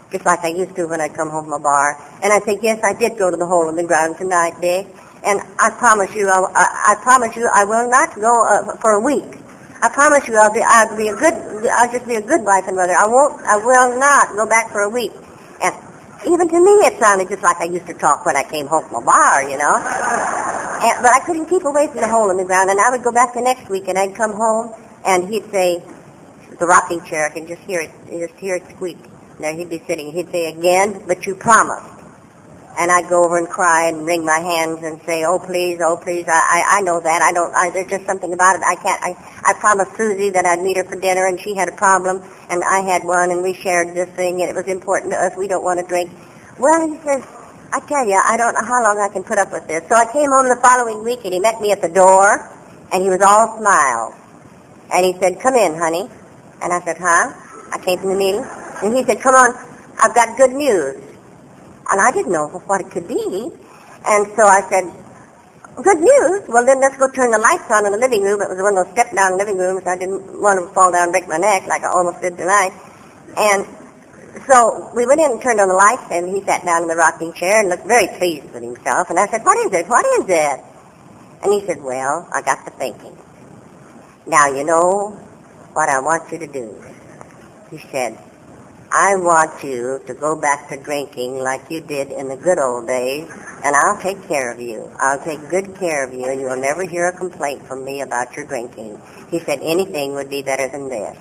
just like I used to when I'd come home from a bar. And I said, yes, I did go to the hole in the ground tonight, Dick. And I promise you, I will not go for a week. I promise you, I'll just be a good wife and mother. I will not go back for a week. And even to me, it sounded just like I used to talk when I came home from a bar, you know. But I couldn't keep away from the hole in the ground, and I would go back the next week, and I'd come home, and he'd say, the rocking chair, I can just hear it squeak. There he'd be sitting. He'd say, again, but you promised. And I'd go over and cry and wring my hands and say, oh, please, I know that. There's just something about it. I promised Susie that I'd meet her for dinner, and she had a problem, and I had one, and we shared this thing, and it was important to us. We don't want to drink. Well, he says, I tell you, I don't know how long I can put up with this. So I came home the following week, and he met me at the door, and he was all smiles. And he said, come in, honey. And I said, huh? I came from the meeting. And he said, come on, I've got good news. And I didn't know what it could be. And so I said, good news? Well, then let's go turn the lights on in the living room. It was one of those step-down living rooms. I didn't want to fall down and break my neck like I almost did tonight. And so we went in and turned on the lights, and he sat down in the rocking chair and looked very pleased with himself. And I said, what is it? What is it? And he said, well, I got to thinking. Now, you know what I want you to do. He said, I want you to go back to drinking like you did in the good old days, and I'll take care of you. I'll take good care of you, and you'll never hear a complaint from me about your drinking. He said, anything would be better than this.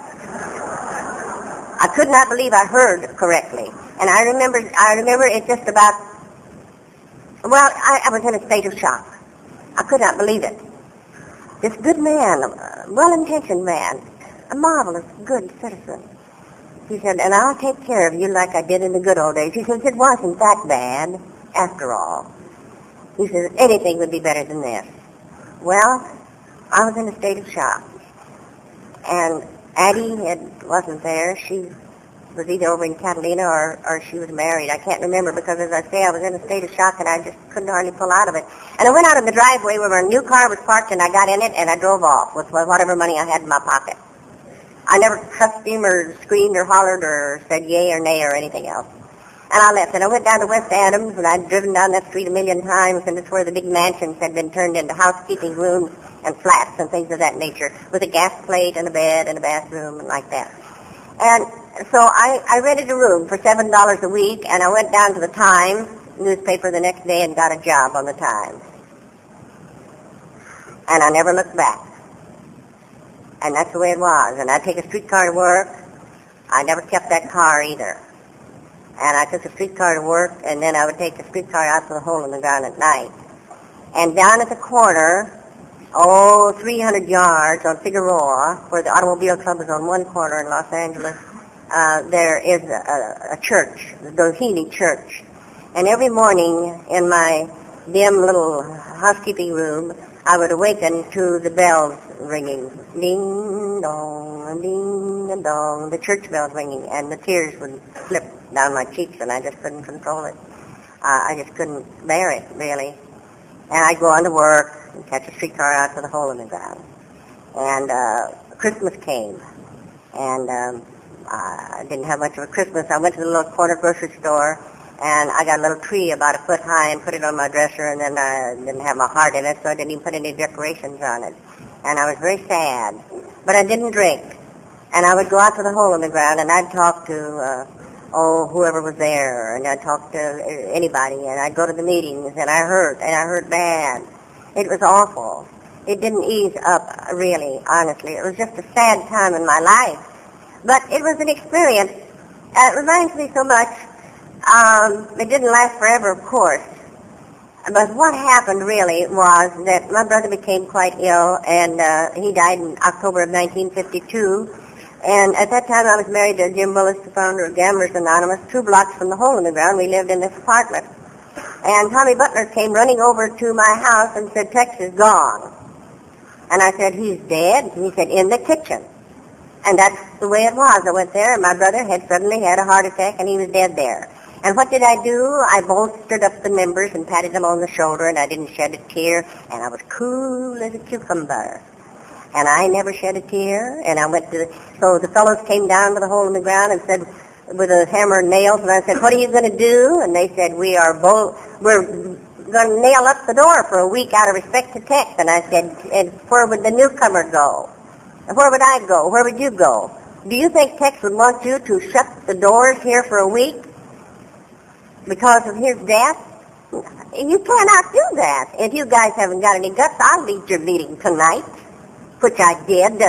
I could not believe I heard correctly. And I remember it just about, well, I was in a state of shock. I could not believe it. This good man, well-intentioned man, a marvelous, good citizen. He said, and I'll take care of you like I did in the good old days. He said, it wasn't that bad, after all. He said, anything would be better than this. Well, I was in a state of shock. And Addie wasn't there. She was either over in Catalina or she was married. I can't remember because, as I say, I was in a state of shock and I just couldn't hardly pull out of it. And I went out in the driveway where a new car was parked, and I got in it and I drove off with whatever money I had in my pocket. I never cussed him or screamed or hollered or said yay or nay or anything else. And I left, and I went down to West Adams, and I'd driven down that street a million times, and it's where the big mansions had been turned into housekeeping rooms and flats and things of that nature, with a gas plate and a bed and a bathroom and like that. And so I rented a room for $7 a week, and I went down to the Times newspaper the next day and got a job on the Times. And I never looked back. And that's the way it was. And I'd take a streetcar to work. I never kept that car either. And I took a streetcar to work, and then I would take the streetcar out to the hole in the ground at night. And down at the corner, 300 yards on Figueroa, where the Automobile Club is on one corner in Los Angeles, there is a church, the Doheny Church. And every morning in my dim little housekeeping room, I would awaken to the bells ringing, ding dong, the church bells ringing, and the tears would slip down my cheeks, and I just couldn't control it. I just couldn't bear it, really. And I'd go on to work and catch a streetcar out to the hole in the ground. And Christmas came, and I didn't have much of a Christmas. I went to the little corner grocery store, and I got a little tree about a foot high and put it on my dresser, and then I didn't have my heart in it, so I didn't even put any decorations on it. And I was very sad. But I didn't drink. And I would go out to the hole in the ground, and I'd talk to, whoever was there, and I'd talk to anybody, and I'd go to the meetings, and I hurt bad. It was awful. It didn't ease up, really, honestly. It was just a sad time in my life. But it was an experience. It reminds me so much. It didn't last forever, of course. But what happened really was that my brother became quite ill, and he died in October of 1952. And at that time I was married to Jim Willis, the founder of Gamblers Anonymous, 2 blocks from the hole in the ground. We lived in this apartment. And Tommy Butler came running over to my house and said, Tex is gone. And I said, he's dead? And he said, in the kitchen. And that's the way it was. I went there, and my brother had suddenly had a heart attack, and he was dead there. And what did I do? I bolstered up the members and patted them on the shoulder, and I didn't shed a tear, and I was cool as a cucumber. And I never shed a tear, and I went to so the fellows came down to the hole in the ground and said, with a hammer and nails, and I said, what are you going to do? And they said, we're going to nail up the door for a week out of respect to Tex. And I said, and where would the newcomer go? And where would I go? Where would you go? Do you think Tex would want you to shut the doors here for a week because of his death? You cannot do that. If you guys haven't got any guts, I'll lead your meeting tonight, which I did.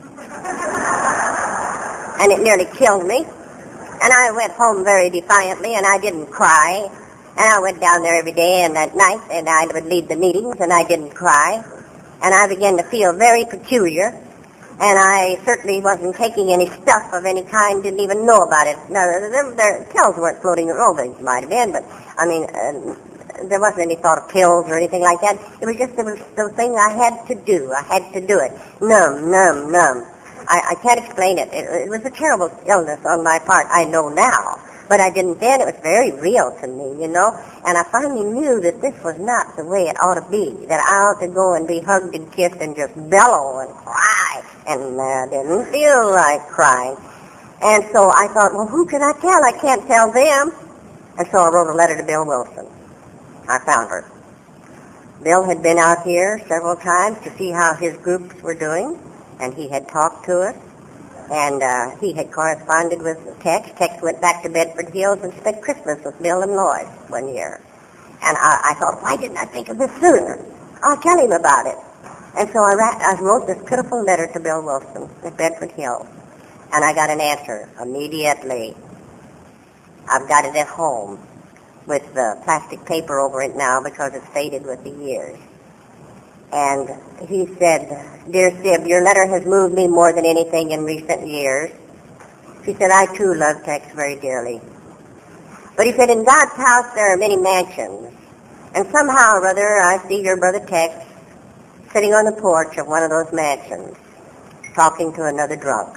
And it nearly killed me. And I went home very defiantly, and I didn't cry. And I went down there every day and at night, and I would lead the meetings, and I didn't cry. And I began to feel very peculiar. And I certainly wasn't taking any stuff of any kind, didn't even know about it. Now, their pills weren't floating around, they might have been, but, I mean, there wasn't any thought of pills or anything like that. It was just the thing I had to do. I had to do it. Numb. I can't explain it. It was a terrible illness on my part. I know now. But I didn't then. It was very real to me, you know. And I finally knew that this was not the way it ought to be, that I ought to go and be hugged and kissed and just bellow and cry. And I didn't feel like crying. And so I thought, well, who can I tell? I can't tell them. And so I wrote a letter to Bill Wilson. I found her. Bill had been out here several times to see how his groups were doing, and he had talked to us, and he had corresponded with Tex. Tex went back to Bedford Hills and spent Christmas with Bill and Lloyd one year. And I thought, why didn't I think of this sooner? I'll tell him about it. And so I wrote this pitiful letter to Bill Wilson at Bedford Hills, and I got an answer immediately. I've got it at home with plastic paper over it now because it's faded with the years. And he said, Dear Sib, your letter has moved me more than anything in recent years. He said, I too love Tex very dearly. But he said, in God's house there are many mansions. And somehow or other I see your brother Tex sitting on the porch of one of those mansions, talking to another drunk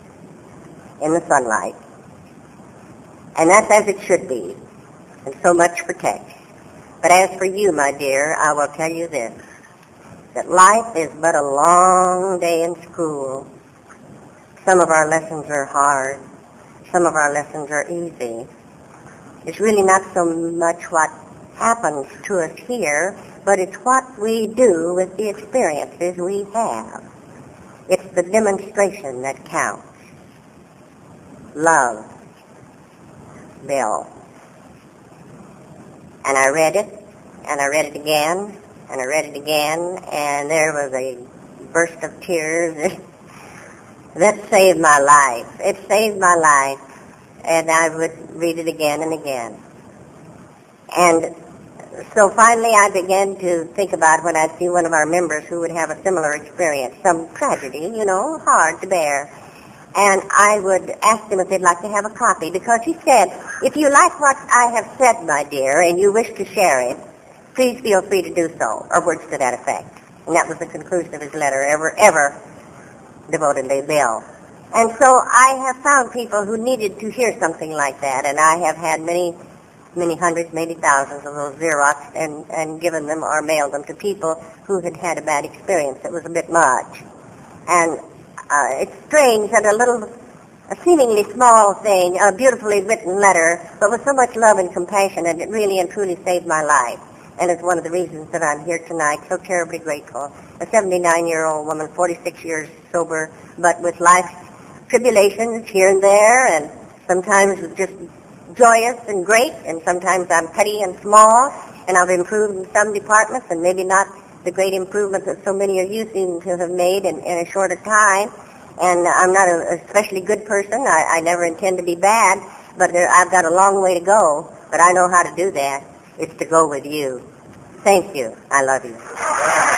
in the sunlight. And that's as it should be. And so much for Tex. But as for you, my dear, I will tell you this, that life is but a long day in school. Some of our lessons are hard. Some of our lessons are easy. It's really not so much what happens to us here, but it's what we do with the experiences we have. It's the demonstration that counts. Love, Bill. And I read it, and I read it again, and I read it again, and there was a burst of tears that saved my life. It saved my life, and I would read it again and again. And so finally I began to think about when I'd see one of our members who would have a similar experience, some tragedy, you know, hard to bear. And I would ask them if they'd like to have a copy, because he said, if you like what I have said, my dear, and you wish to share it, please feel free to do so, or words to that effect. And that was the conclusion of his letter, ever devotedly, Bill. And so I have found people who needed to hear something like that, and I have had many hundreds, maybe thousands of those Xerox and given them or mailed them to people who had had a bad experience. It was a bit much. And it's strange that a seemingly small thing, a beautifully written letter, but with so much love and compassion, and it really and truly saved my life. And it's one of the reasons that I'm here tonight, so terribly grateful. A 79-year-old woman, 46 years sober, but with life's tribulations here and there, and sometimes just joyous and great, and sometimes I'm petty and small, and I've improved in some departments, and maybe not the great improvements that so many of you seem to have made in a shorter time. And I'm not an especially good person. I never intend to be bad, but I've got a long way to go, but I know how to do that. It's to go with you. Thank you. I love you.